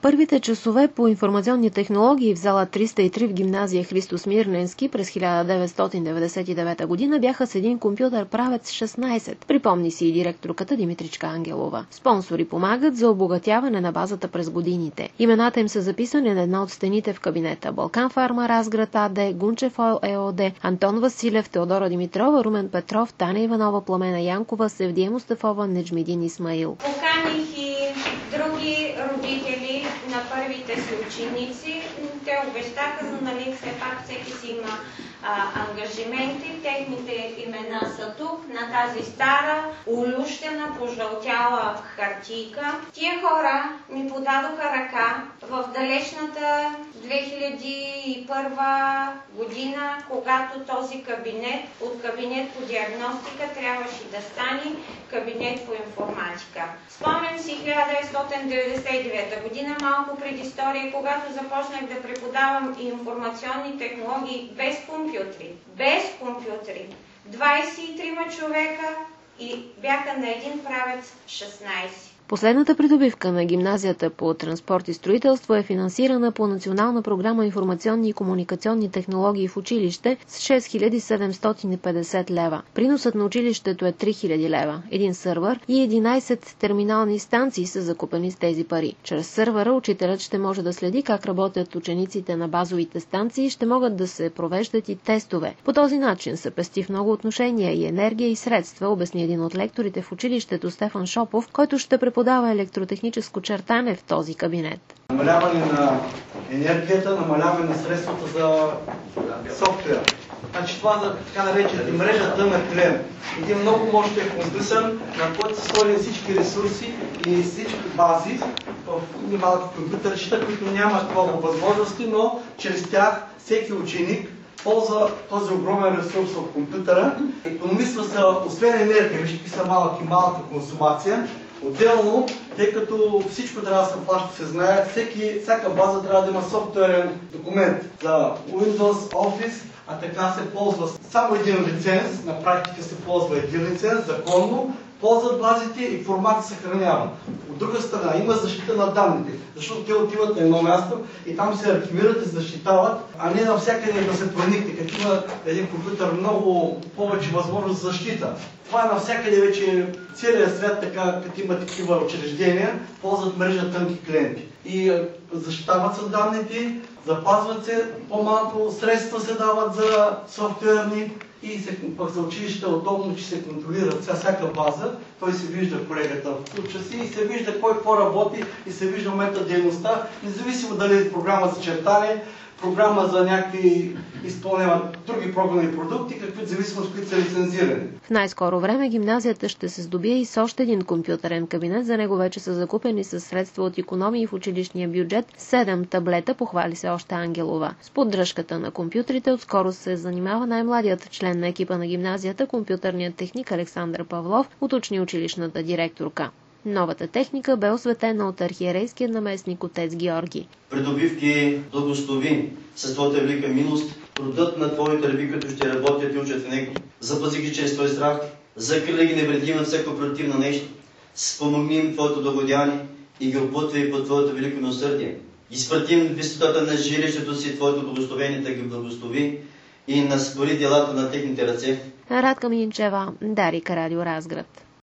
Първите часове по информационни технологии в зала 303 в гимназия Христо Смирненски през 1999 година бяха с един компютър правец 16, припомни си и директорката Димитричка Ангелова. Спонсори помагат за обогатяване на базата през годините. Имената им са записани на една от стените в кабинета: Балкан Фарма, Разград АД, Гунчев Ойл ЕОД, Антон Василев, Теодора Димитрова, Румен Петров, Таня Иванова, Пламена Янкова, Севдия Мустафова, Неджмидин Исмаил. Поканих и други родители на първите си ученици. Те обещаха, нали, все пак всеки си има ангажименти. Техните имена са тук, на тази стара, улющена, пожълтяла хартийка. Тия хора ми подадоха ръка в далечната 2001 година, когато този кабинет, от кабинет по диагностика, трябваше да стане кабинет по информатика. Спомням си 1999 година, малко предистория, когато започнах да преподавам информационни технологии без компютри. Без компютри. 23 човека и бяха на един правец 16. Последната придобивка на гимназията по транспорт и строителство е финансирана по национална програма информационни и комуникационни технологии в училище с 6750 лева. Приносът на училището е 3000 лева. Един сървър и 11 терминални станции са закупени с тези пари. Чрез сървъра учителят ще може да следи как работят учениците на базовите станции и ще могат да се провеждат и тестове. По този начин се пести в много отношения и енергия и средства, обясни един от лекторите в училището Стефан Шопов, който ще преподава електротехническо чертане в този кабинет. Намаляване на енергията, намаляване на средствата за софтуер. Значи това за така наречената мрежата на клиент. Един много мощен компютър, на който са сложени всички ресурси и всички бази в малки компютърчета, които нямат много възможности, но чрез тях всеки ученик ползва този огромен ресурс в компютъра. Икономисва се, освен енергия, вижте какви са малка консумация. Отделно, тъй като всичко трябва да се плаща, се знае, всяка база трябва да има софтуерен документ за Windows, Office, а така се ползва само един лиценз, на практика се ползва един лиценз, законно, ползват базите и формат се съхранява. От друга страна има защита на данните, защото те отиват на едно място и там се архивират и защитават, а не навсякъде да се проникне, като има един компютър много повече възможност за защита. Това е навсякъде вече целият свят, така като има такива учреждения, ползват мрежа тънки клиенти. И защитават се данните, запазват се, по-малко средства се дават за софтуерни и пък за училище е удобно, че се контролира всяка база. Той се вижда колегата в ключа си и се вижда кой какво работи и се вижда момента дейността, независимо дали е програма за чертане, програма за някакви изпълняват други програмни продукти, какви зависимост, които са лицензирани. В най-скоро време гимназията ще се здобие и с още един компютърен кабинет. За него вече са закупени със средства от икономии в училищния бюджет 7 таблета, похвали се още Ангелова. С поддръжката на компютрите отскоро се занимава най-младият член на екипа на гимназията, компютърният техник Александър Павлов, уточни училищната директорка. Новата техника бе осветена от архиерейския наместник отец Георги. Придобивки благослови с Твоята велика милост, родът на Твоите ръби, които ще работят и учат в него. Запази ги чрез Твой страх, закриля ги невредими от всяко противно нещо. Спомогни им Твоето благодеяние и ги оплътвай под Твоето велико милосърдие. Изпрати им висотата на жилището си Твоето благословение да ги благослови и наспори делата на техните ръце. Радка Минчева, Дарика, Радио Разград.